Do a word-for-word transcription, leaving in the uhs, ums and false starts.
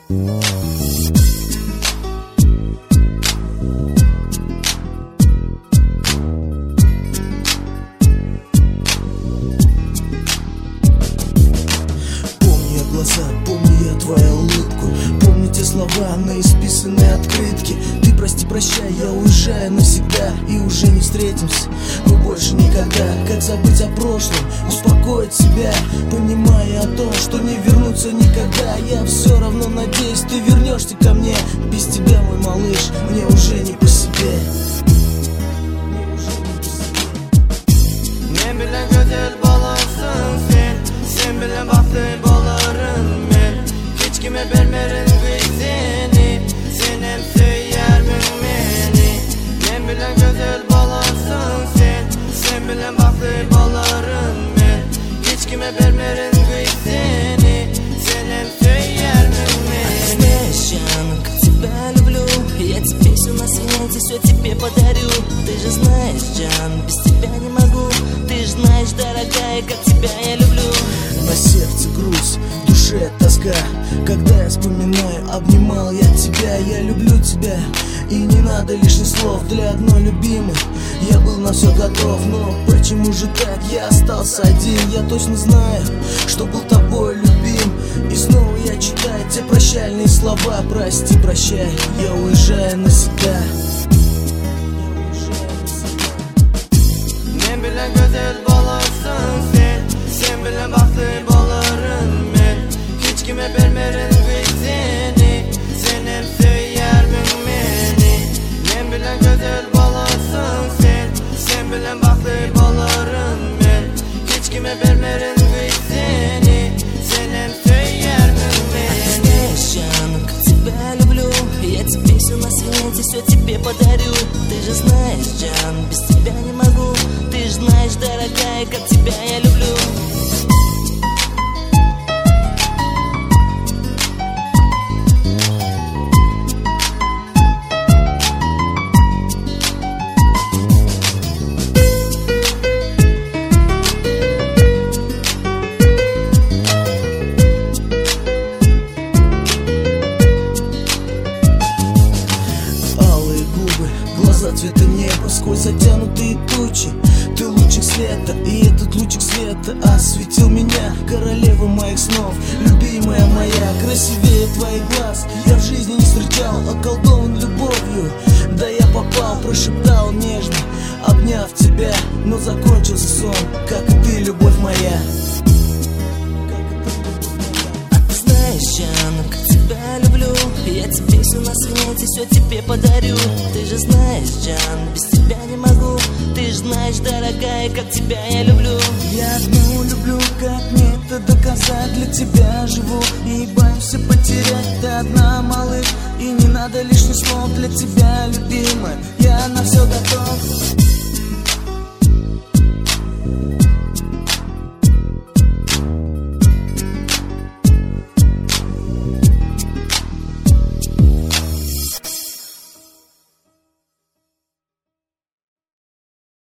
Помню я твою улыбку, помню те слова на исписанной открытке. Ты прости, прощай, я уезжаю навсегда, и уже не встретимся мы больше никогда. Как забыть о прошлом, успокоить себя, понимая о том, что не вернуться никогда. Я все равно надеюсь, ты вернешься ко мне. Без тебя, мой малыш, мне уже не по себе. Ne bilen güzel balansın sen, sen bilen baktı balarım ben. Hiç kime vermerin kıyzeni, sen hem söyermin beni. Ne bilen güzel balansın sen, sen bilen baktı balarım ben. Hiç kime vermerin kıyzeni, sen hem söyermin beni. Знаешь, Яна, как тебя люблю, я тебе все на свете, все тебе подарю. Ты же знаешь, Джан, без тебя не могу. Ты же знаешь, дорогая, как тебя я люблю. На сердце грусть, в душе тоска. Когда я вспоминаю, обнимал я тебя. Я люблю тебя, и не надо лишних слов. Для одной любимой я был на все готов. Но почему же так, я остался один? Я точно знаю, что был тобой любим. И снова я читаю те прощальные слова. Прости, прощай, я уезжаю навсегда. Ne bilen güzel balansın sen, sen bilen baktı balarım ben. Hiç kime vermerin kıyzeni, sen hem söyermin beni. Ne bilen güzel balansın sen, sen bilen baktı balarım ben. Hiç kime vermerin kıyzeni, sen hem söyermin beni. Знаешь, Яна, как тебя люблю, я тебе все на свете, все тебе подарю. Ты же знаешь, Джан, без тебя не могу. Ты же знаешь, дорогая, как тебя я люблю. Глаза цвета неба, сквозь затянутые тучи. Ты лучик света, и этот лучик света осветил меня. Королева моих снов, любимая моя, красивее твоих глаз я в жизни не встречал, околдован любовью. Да я попал, прошептал нежно, обняв тебя. Но закончился сон, как и ты, любовь моя. Знаешь, Яна, как тебя люблю, я тебе все на свете, все тебе подарю. Ты же знаешь, Джан, без тебя не могу. Ты же знаешь, дорогая, как тебя я люблю. Я одну люблю, как мне это доказать. Для тебя живу и боюсь потерять. Ты одна, малыш, и не надо лишних слов. Для тебя, любимая, я на все готов.